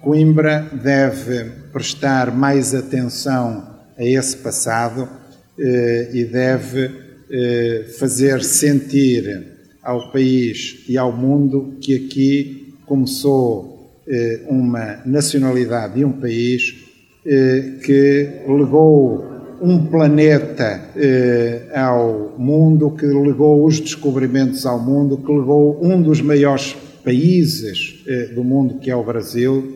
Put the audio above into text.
Coimbra deve prestar mais atenção a esse passado e deve fazer sentir ao país e ao mundo que aqui começou uma nacionalidade e um país que legou um planeta ao mundo, que legou os descobrimentos ao mundo, que legou um dos maiores países do mundo, que é o Brasil.